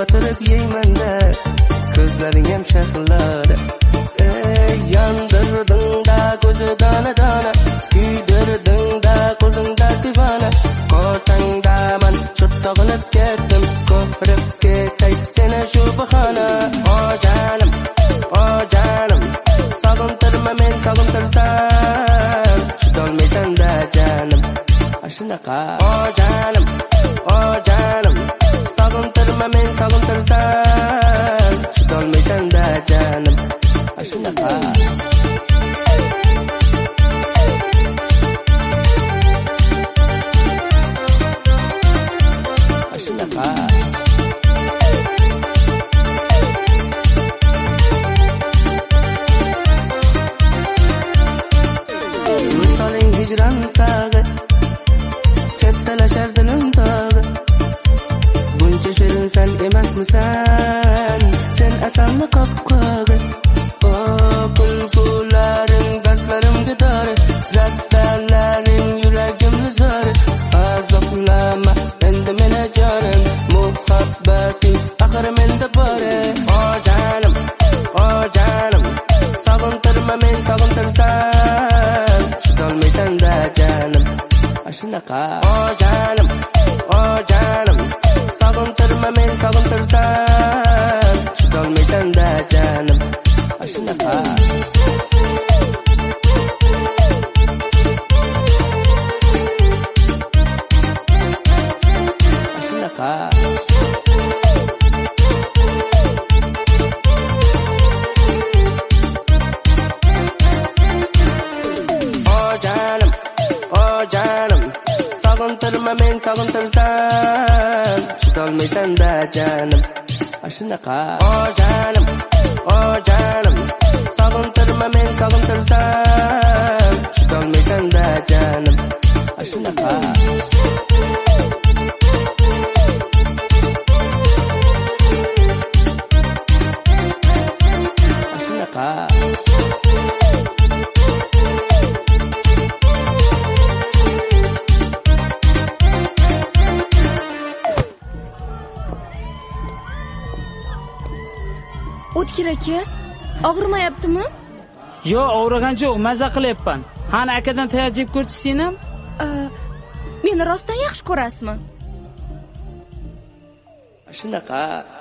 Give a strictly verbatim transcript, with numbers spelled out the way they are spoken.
o'tirib yeymanda, ko'zlaring ham shahlar. Ey yandirdingda ko'zi dona dona, kuydirdingda qo'lingda divona. Qotangda man çok sog'inib ketdim, ko'rib ketay seni shu bahona. O canım, o canım, sog'intirma men sog'intirsam, chidolmaysan da canım. Ashunaqa o canım, o canım, sog'intirma men sog'intirsam, chidolmaysan da canım. Ashunaqa Ashunaqa Misoling hijron tag'i, kattalashar dilim tag'i. Buncha shirin sen emasmisan, sen asalni qopqog'i. O bulbularing dardlarimga dori, zattalaring yuragimni zori. Azoblama endi meni jonim, muhabbating axir menda bor. O canım, o canım, sog'intirma men sog'intirsam, chidolmaysan da canım. Ashunaqa o canım, o canım, sog'intirma men sog'intirsam, chidolmaysan da canım. Ashunaqa Ashunaqa O canım, o canım, sog'intirma men sog'intirsam, chidolmaysan da canım. Ashunaqa o canım, o canım, sog'intirma men sog'intirsam, chidolmaysan da canım. Ashunaqa Ashunaqa O'tkir aka, og'rimayaptimi? Yo'q, og'rigan yo'q, maza qilyapman. Qani akadan tayyor jeb ko'rchi sen ham? Meni rostdan yaxshi ko'rasizmi? Shunaqa